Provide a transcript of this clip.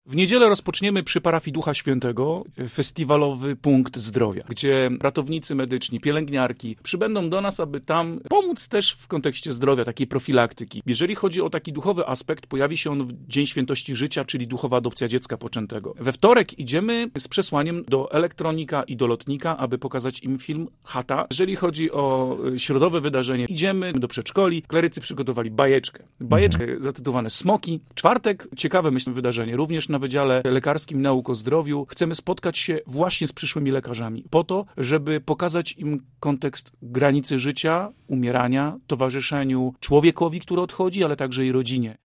W niedzielę rozpoczniemy przy parafii Ducha Świętego festiwalowy punkt zdrowia, gdzie ratownicy medyczni, pielęgniarki przybędą do nas, aby tam pomóc też w kontekście zdrowia, takiej profilaktyki. Jeżeli chodzi o taki duchowy aspekt, pojawi się on w Dzień Świętości Życia, czyli duchowa adopcja dziecka poczętego. We wtorek idziemy z przesłaniem do elektronika i do lotnika, aby pokazać im film Chata. Jeżeli chodzi o środowe wydarzenie, idziemy do przedszkoli. Klerycy przygotowali bajeczkę zatytułowane Smoki. Czwartek, ciekawe myślę wydarzenie, również na Wydziale Lekarskim Nauk o Zdrowiu. Chcemy spotkać się właśnie z przyszłymi lekarzami, po to, żeby pokazać im kontekst granicy życia, umierania, towarzyszeniu człowiekowi, który odchodzi, ale także i rodzinie.